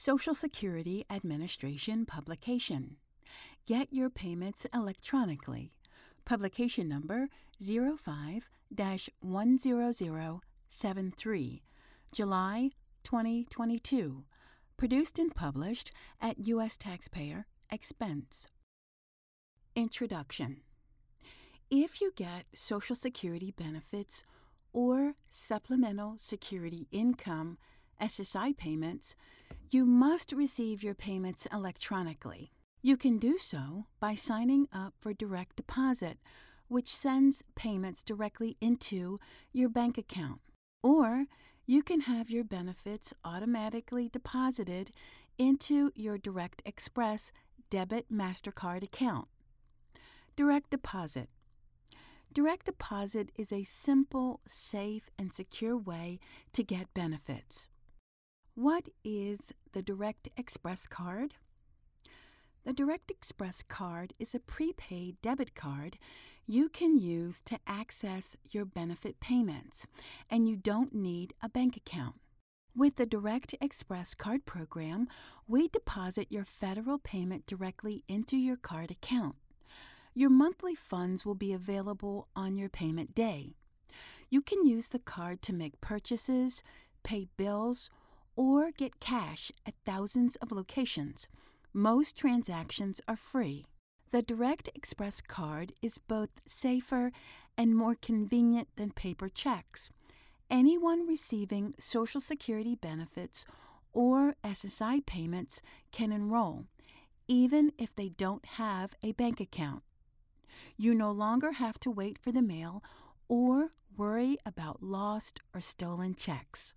Social Security Administration publication. Get your payments electronically. Publication number 05-10073, July 2022. Produced and published at U.S. taxpayer expense. Introduction. If you get Social Security benefits or Supplemental Security Income SSI payments, you must receive your payments electronically. You can do so by signing up for direct deposit, which sends payments directly into your bank account. Or you can have your benefits automatically deposited into your Direct Express debit MasterCard account. Direct deposit. Direct deposit is a simple, safe, and secure way to get benefits. What is the Direct Express card? The Direct Express card is a prepaid debit card you can use to access your benefit payments, and you don't need a bank account. With the Direct Express card program, we deposit your federal payment directly into your card account. Your monthly funds will be available on your payment day. You can use the card to make purchases, pay bills, or get cash at thousands of locations. Most transactions are free. The Direct Express card is both safer and more convenient than paper checks. Anyone receiving Social Security benefits or SSI payments can enroll, even if they don't have a bank account. You no longer have to wait for the mail or worry about lost or stolen checks.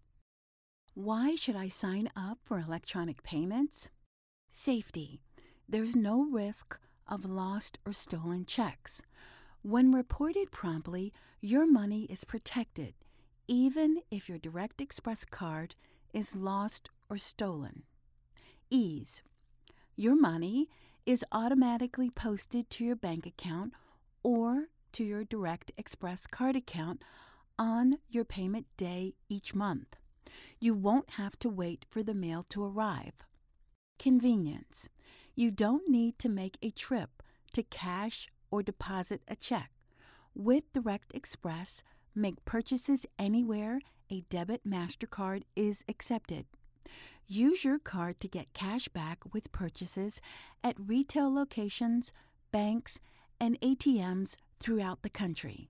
Why should I sign up for electronic payments? Safety. There's no risk of lost or stolen checks. When reported promptly, your money is protected, even if your Direct Express card is lost or stolen. Ease. Your money is automatically posted to your bank account or to your Direct Express card account on your payment day each month. You won't have to wait for the mail to arrive. Convenience. You don't need to make a trip to cash or deposit a check. With Direct Express, make purchases anywhere a debit MasterCard is accepted. Use your card to get cash back with purchases at retail locations, banks, and ATMs throughout the country.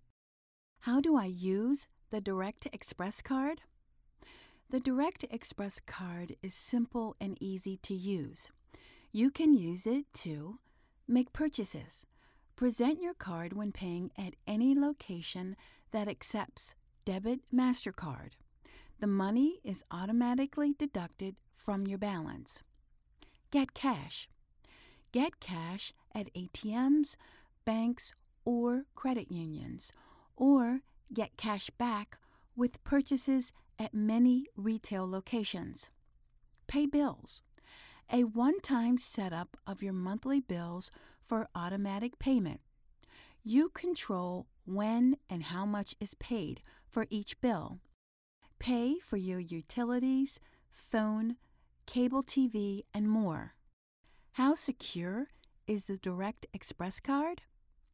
How do I use the Direct Express card? The Direct Express card is simple and easy to use. You can use it to make purchases. Present your card when paying at any location that accepts debit MasterCard. The money is automatically deducted from your balance. Get cash. Get cash at ATMs, banks, or credit unions, or get cash back with purchases at many retail locations. Pay bills. A one-time setup of your monthly bills for automatic payment. You control when and how much is paid for each bill. Pay for your utilities, phone, cable TV, and more. How secure is the Direct Express card?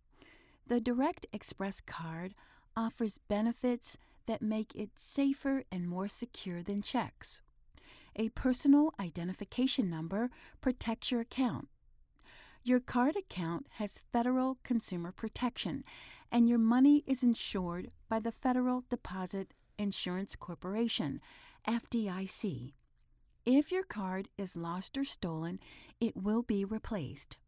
The Direct Express card offers benefits that make it safer and more secure than checks. A personal identification number protects your account. Your card account has federal consumer protection, and your money is insured by the Federal Deposit Insurance Corporation, FDIC. If your card is lost or stolen, it will be replaced.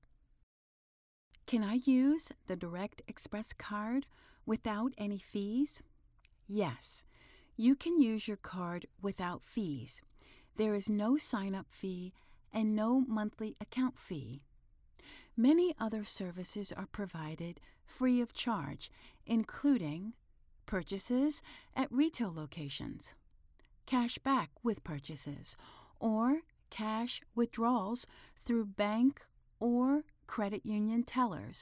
Can I use the Direct Express card without any fees? Yes, you can use your card without fees. There is no sign-up fee and no monthly account fee. Many other services are provided free of charge, including purchases at retail locations, cash back with purchases, or cash withdrawals through bank or credit union tellers.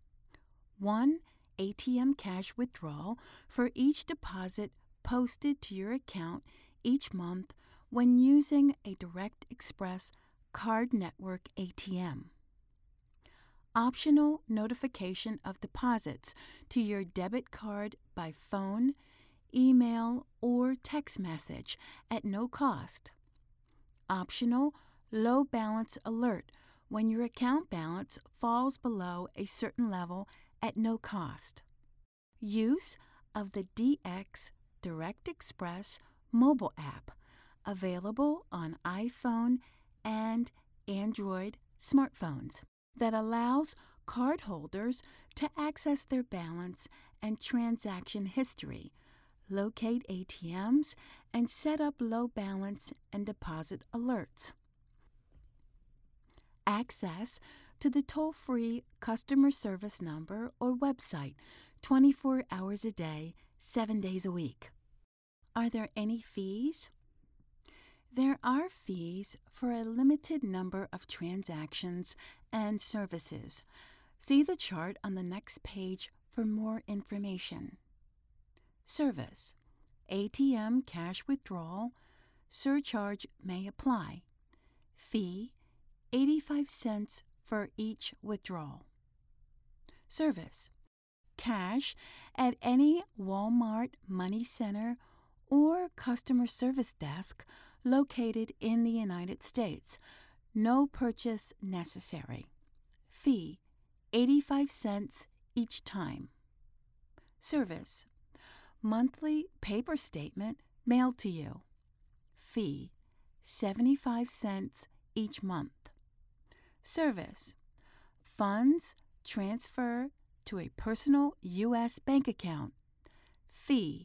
1 ATM cash withdrawal for each deposit posted to your account each month when using a Direct Express Card Network ATM. Optional notification of deposits to your debit card by phone, email, or text message at no cost. Optional low balance alert when your account balance falls below a certain level at no cost. Use of the DX Direct Express mobile app, available on iPhone and Android smartphones, that allows cardholders to access their balance and transaction history, locate ATMs, and set up low balance and deposit alerts. Access to the toll-free customer service number or website 24 hours a day, 7 days a week. Are there any fees? There are fees for a limited number of transactions and services. See the chart on the next page for more information. Service: ATM cash withdrawal. Surcharge may apply. Fee: 85 cents for each withdrawal. Service: cash at any Walmart Money Center or customer service desk located in the United States. No purchase necessary. Fee: 85 cents each time. Service: monthly paper statement mailed to you. Fee: 75 cents each month. Service: funds transfer to a personal U.S. bank account. Fee: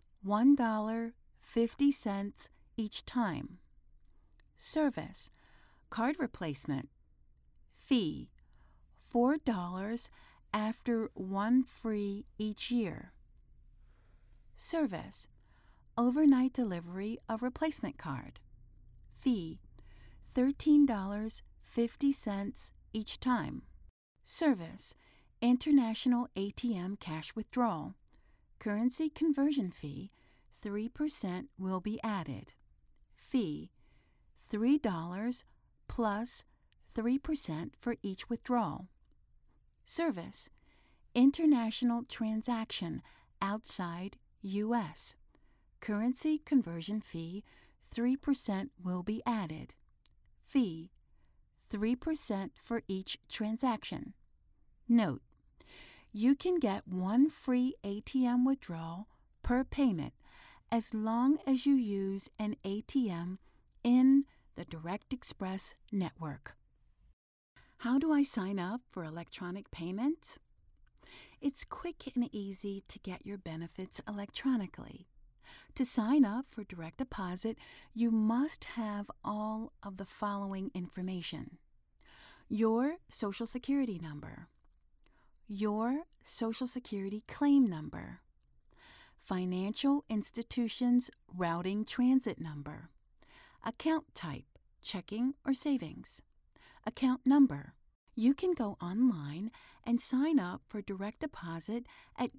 $1.50 each time. Service: card replacement. Fee: $4 after one free each year. Service: overnight delivery of replacement card. Fee: $13.50 each time. Service: international ATM cash withdrawal. Currency conversion fee, 3% will be added. Fee: $3 plus 3% for each withdrawal. Service: international transaction outside U.S. Currency conversion fee, 3% will be added. Fee: 3% for each transaction. Note: you can get one free ATM withdrawal per payment as long as you use an ATM in the Direct Express network. How do I sign up for electronic payments? It's quick and easy to get your benefits electronically. To sign up for direct deposit, you must have all of the following information: your Social Security number, your Social Security claim number, financial institution's routing transit number, account type, checking or savings, account number. You can go online and sign up for direct deposit at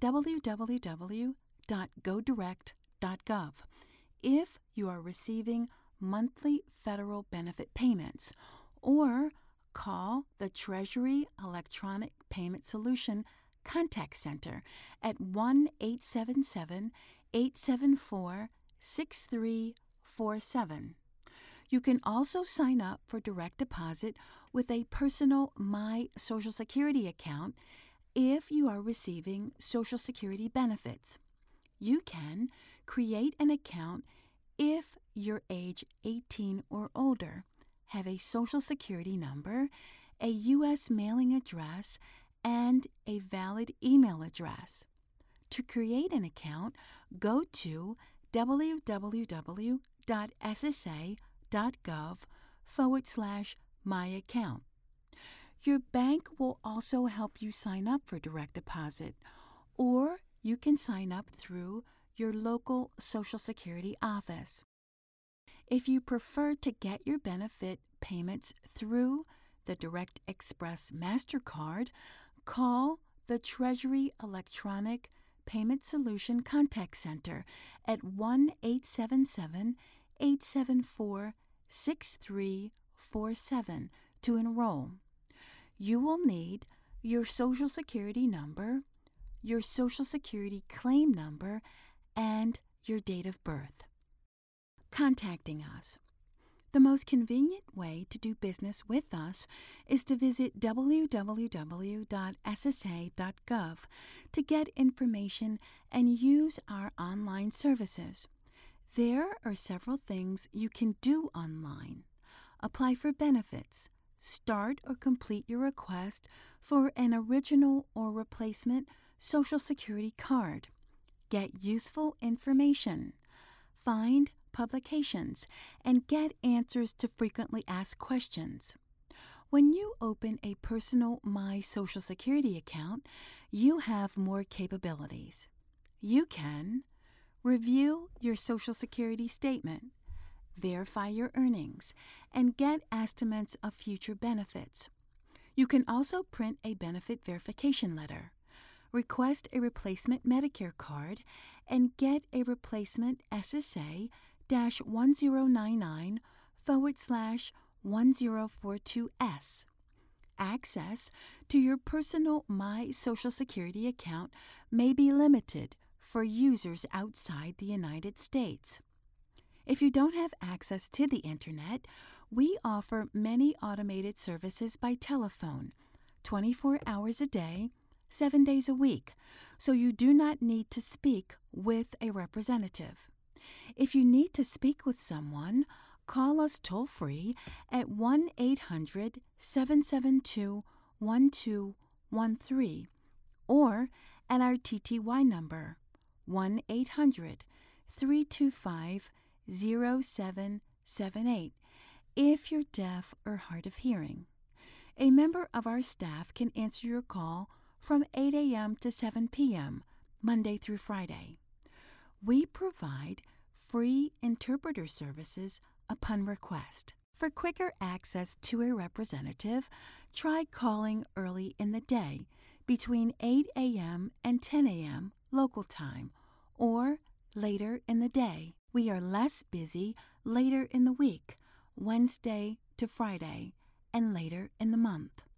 www.godirect.gov if you are receiving monthly federal benefit payments, or call the Treasury Electronic Payment Solution Contact Center at 1-877-874-6347. You can also sign up for direct deposit with a personal My Social Security account if you are receiving Social Security benefits. You can create an account if you're age 18 or older, have a Social Security number, a U.S. mailing address, and a valid email address. To create an account, go to www.ssa.gov/myaccount. Your bank will also help you sign up for direct deposit, or you can sign up through your local Social Security office. If you prefer to get your benefit payments through the Direct Express MasterCard, call the Treasury Electronic Payment Solution Contact Center at 1-877 874-6347 to enroll. You will need your Social Security number, your Social Security claim number, and your date of birth. Contacting us. The most convenient way to do business with us is to visit www.ssa.gov to get information and use our online services. There are several things you can do online. Apply for benefits, start or complete your request for an original or replacement Social Security card, get useful information, find publications, and get answers to frequently asked questions. When you open a personal My Social Security account, you have more capabilities. You can review your Social Security statement, verify your earnings, and get estimates of future benefits. You can also print a benefit verification letter, request a replacement Medicare card, and get a replacement SSA-1099/1042S. Access to your personal My Social Security account may be limited for users outside the United States. If you don't have access to the Internet, we offer many automated services by telephone, 24 hours a day, 7 days a week, so you do not need to speak with a representative. If you need to speak with someone, call us toll-free at 1-800-772-1213 or at our TTY number, 1-800-325-0778, if you're deaf or hard of hearing. A member of our staff can answer your call from 8 a.m. to 7 p.m., Monday through Friday. We provide free interpreter services upon request. For quicker access to a representative, try calling early in the day between 8 a.m. and 10 a.m. local time, or later in the day. We are less busy later in the week, Wednesday to Friday, and later in the month.